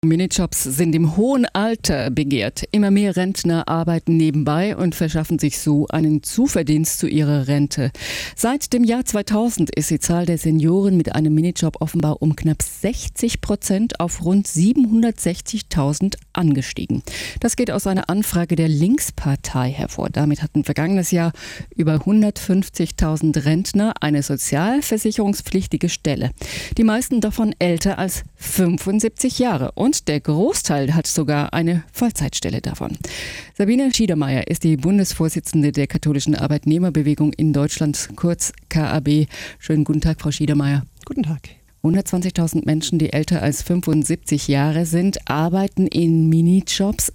Minijobs sind im hohen Alter begehrt. Immer mehr Rentner arbeiten nebenbei und verschaffen sich so einen Zuverdienst zu ihrer Rente. Seit dem Jahr 2000 ist die Zahl der Senioren mit einem Minijob offenbar um knapp 60% auf rund 760.000 angestiegen. Das geht aus einer Anfrage der Linkspartei hervor. Damit hatten vergangenes Jahr über 150.000 Rentner eine sozialversicherungspflichtige Stelle. Die meisten davon älter als 75 Jahre. Und der Großteil hat sogar eine Vollzeitstelle davon. Sabine Schiedermeier ist die Bundesvorsitzende der katholischen Arbeitnehmerbewegung in Deutschland, kurz KAB. Schönen guten Tag, Frau Schiedermeier. Guten Tag. 120.000 Menschen, die älter als 75 Jahre sind, arbeiten in Minijobs.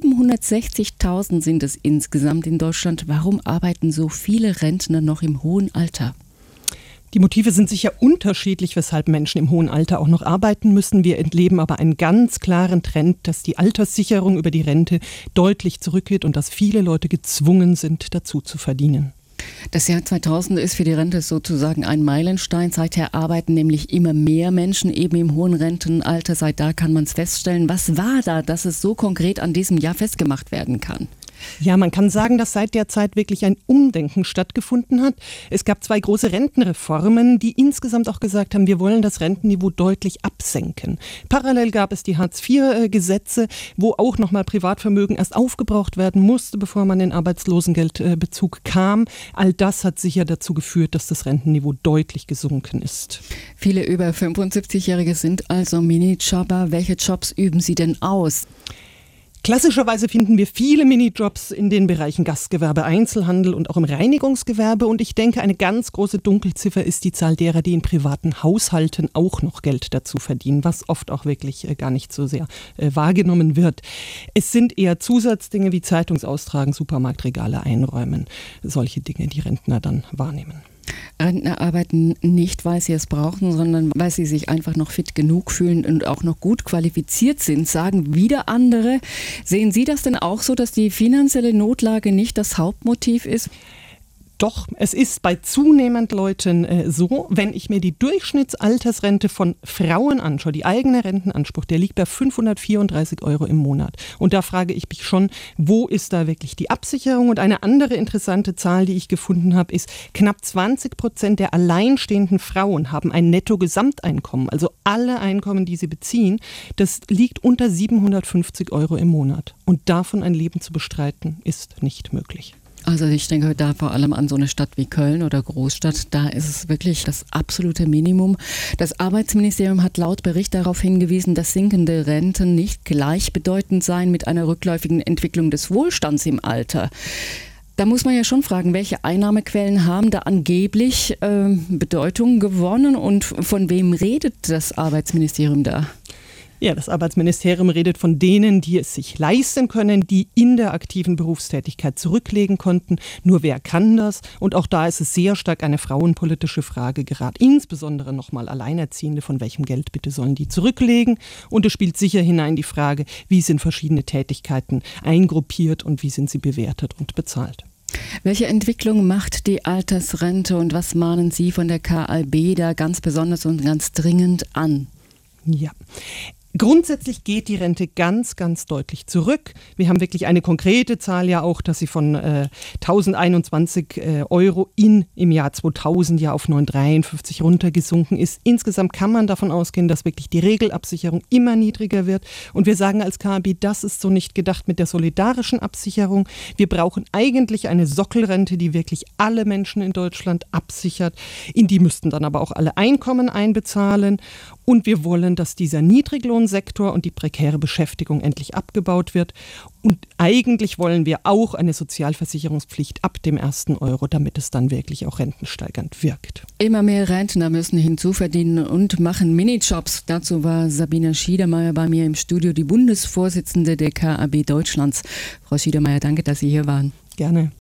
760.000 sind es insgesamt in Deutschland. Warum arbeiten so viele Rentner noch im hohen Alter? Die Motive sind sicher unterschiedlich, weshalb Menschen im hohen Alter auch noch arbeiten müssen. Wir erleben aber einen ganz klaren Trend, dass die Alterssicherung über die Rente deutlich zurückgeht und dass viele Leute gezwungen sind, dazu zu verdienen. Das Jahr 2000 ist für die Rente sozusagen ein Meilenstein. Seither arbeiten nämlich immer mehr Menschen eben im hohen Rentenalter. Seit da kann man es feststellen. Was war da, dass es so konkret an diesem Jahr festgemacht werden kann? Ja, man kann sagen, dass seit der Zeit wirklich ein Umdenken stattgefunden hat. Es gab 2 große Rentenreformen, die insgesamt auch gesagt haben, wir wollen das Rentenniveau deutlich absenken. Parallel gab es die Hartz-IV-Gesetze, wo auch nochmal Privatvermögen erst aufgebraucht werden musste, bevor man in Arbeitslosengeldbezug kam. All das hat sicher dazu geführt, dass das Rentenniveau deutlich gesunken ist. Viele über 75-Jährige sind also Minijobber. Welche Jobs üben sie denn aus? Klassischerweise finden wir viele Minijobs in den Bereichen Gastgewerbe, Einzelhandel und auch im Reinigungsgewerbe. Und ich denke, eine ganz große Dunkelziffer ist die Zahl derer, die in privaten Haushalten auch noch Geld dazu verdienen, was oft auch wirklich gar nicht so sehr wahrgenommen wird. Es sind eher Zusatzdinge wie Zeitungsaustragen, Supermarktregale einräumen, solche Dinge, die Rentner dann wahrnehmen. Rentner arbeiten nicht, weil sie es brauchen, sondern weil sie sich einfach noch fit genug fühlen und auch noch gut qualifiziert sind, sagen wieder andere. Sehen Sie das denn auch so, dass die finanzielle Notlage nicht das Hauptmotiv ist? Doch, es ist bei zunehmend Leuten so, wenn ich mir die Durchschnittsaltersrente von Frauen anschaue, die eigene Rentenanspruch, der liegt bei 534 € im Monat. Und da frage ich mich schon, wo ist da wirklich die Absicherung? Und eine andere interessante Zahl, die ich gefunden habe, ist, knapp 20% der alleinstehenden Frauen haben ein Netto-Gesamteinkommen, also alle Einkommen, die sie beziehen, das liegt unter 750 € im Monat. Und davon ein Leben zu bestreiten, ist nicht möglich. Also ich denke da vor allem an so eine Stadt wie Köln oder Großstadt, da ist es wirklich das absolute Minimum. Das Arbeitsministerium hat laut Bericht darauf hingewiesen, dass sinkende Renten nicht gleichbedeutend seien mit einer rückläufigen Entwicklung des Wohlstands im Alter. Da muss man ja schon fragen, welche Einnahmequellen haben da angeblich Bedeutung gewonnen und von wem redet das Arbeitsministerium da? Ja, das Arbeitsministerium redet von denen, die es sich leisten können, die in der aktiven Berufstätigkeit zurücklegen konnten. Nur wer kann das? Und auch da ist es sehr stark eine frauenpolitische Frage, gerade insbesondere nochmal Alleinerziehende, von welchem Geld bitte sollen die zurücklegen? Und es spielt sicher hinein die Frage, wie sind verschiedene Tätigkeiten eingruppiert und wie sind sie bewertet und bezahlt. Welche Entwicklung macht die Altersrente und was mahnen Sie von der KAB da ganz besonders und ganz dringend an? Ja. Grundsätzlich geht die Rente ganz, ganz deutlich zurück. Wir haben wirklich eine konkrete Zahl ja auch, dass sie von 1.021 € im Jahr 2000 ja auf 953 runtergesunken ist. Insgesamt kann man davon ausgehen, dass wirklich die Regelabsicherung immer niedriger wird. Und wir sagen als KAB, das ist so nicht gedacht mit der solidarischen Absicherung. Wir brauchen eigentlich eine Sockelrente, die wirklich alle Menschen in Deutschland absichert. In die müssten dann aber auch alle Einkommen einbezahlen. Und wir wollen, dass dieser Niedriglohnsektor und die prekäre Beschäftigung endlich abgebaut wird. Und eigentlich wollen wir auch eine Sozialversicherungspflicht ab dem 1. Euro, damit es dann wirklich auch rentensteigernd wirkt. Immer mehr Rentner müssen hinzuverdienen und machen Minijobs. Dazu war Sabine Schiedermeier bei mir im Studio, die Bundesvorsitzende der KAB Deutschlands. Frau Schiedermeier, danke, dass Sie hier waren. Gerne.